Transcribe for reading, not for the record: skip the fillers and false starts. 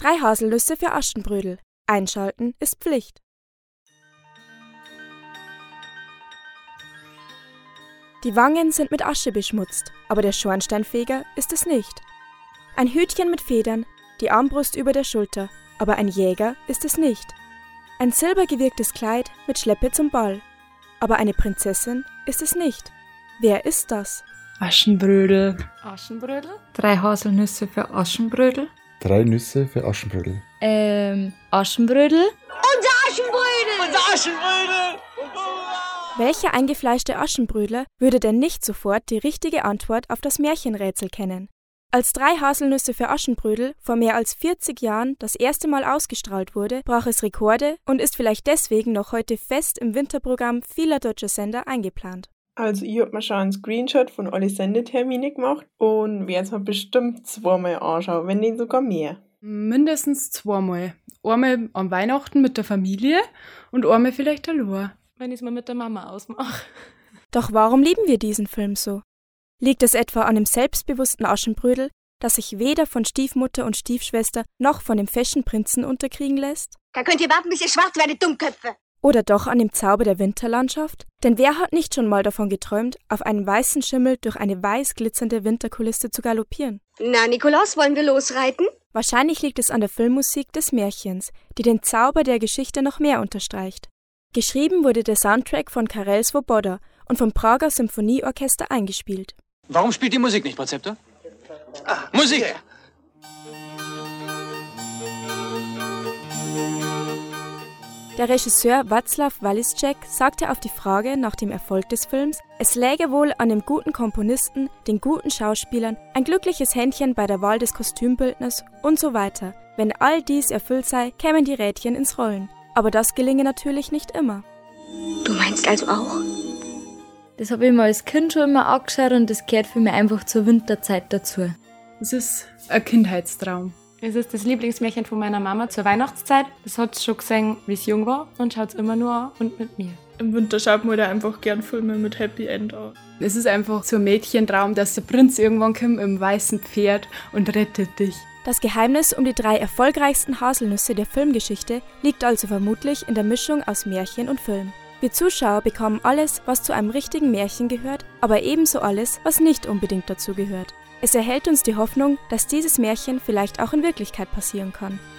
3 Haselnüsse für Aschenbrödel. Einschalten ist Pflicht. Die Wangen sind mit Asche beschmutzt, aber der Schornsteinfeger ist es nicht. Ein Hütchen mit Federn, die Armbrust über der Schulter, aber ein Jäger ist es nicht. Ein silbergewirktes Kleid mit Schleppe zum Ball, aber eine Prinzessin ist es nicht. Wer ist das? Aschenbrödel. Aschenbrödel? 3 Haselnüsse für Aschenbrödel. 3 Nüsse für Aschenbrödel. Aschenbrödel. Welcher eingefleischte Aschenbrödler würde denn nicht sofort die richtige Antwort auf das Märchenrätsel kennen? Als 3 Haselnüsse für Aschenbrödel vor mehr als 40 Jahren das erste Mal ausgestrahlt wurde, brach es Rekorde und ist vielleicht deswegen noch heute fest im Winterprogramm vieler deutscher Sender eingeplant. Also ich habe mir schon einen Screenshot von alle Sendetermine gemacht und werde es mir bestimmt 2-mal anschauen, wenn nicht sogar mehr. Mindestens 2-mal. Einmal an Weihnachten mit der Familie und einmal vielleicht allein, wenn ich es mal mit der Mama ausmache. Doch warum lieben wir diesen Film so? Liegt es etwa an dem selbstbewussten Aschenbrödel, das sich weder von Stiefmutter und Stiefschwester noch von dem Fashion-Prinzen unterkriegen lässt? Da könnt ihr warten, bis ihr schwarz werdet, Dummköpfe. Oder doch an dem Zauber der Winterlandschaft? Denn wer hat nicht schon mal davon geträumt, auf einem weißen Schimmel durch eine weiß glitzernde Winterkulisse zu galoppieren? Na, Nikolaus, wollen wir losreiten? Wahrscheinlich liegt es an der Filmmusik des Märchens, die den Zauber der Geschichte noch mehr unterstreicht. Geschrieben wurde der Soundtrack von Karel Svoboda und vom Prager Symphonieorchester eingespielt. Warum spielt die Musik nicht, Präzeptor? Musik! Der Regisseur Václav Valiček sagte auf die Frage nach dem Erfolg des Films, es läge wohl an dem guten Komponisten, den guten Schauspielern, ein glückliches Händchen bei der Wahl des Kostümbildners und so weiter. Wenn all dies erfüllt sei, kämen die Rädchen ins Rollen. Aber das gelinge natürlich nicht immer. Du meinst also auch? Das habe ich mir als Kind schon immer angeschaut und das gehört für mich einfach zur Winterzeit dazu. Es ist ein Kindheitstraum. Es ist das Lieblingsmärchen von meiner Mama zur Weihnachtszeit. Das hat sie schon gesehen, wie sie jung war und schaut es immer nur an und mit mir. Im Winter schaut man da einfach gern Filme mit Happy End an. Es ist einfach so ein Mädchentraum, dass der Prinz irgendwann kommt im weißen Pferd und rettet dich. Das Geheimnis um die 3 erfolgreichsten Haselnüsse der Filmgeschichte liegt also vermutlich in der Mischung aus Märchen und Film. Wir Zuschauer bekommen alles, was zu einem richtigen Märchen gehört, aber ebenso alles, was nicht unbedingt dazu gehört. Es erhält uns die Hoffnung, dass dieses Märchen vielleicht auch in Wirklichkeit passieren kann.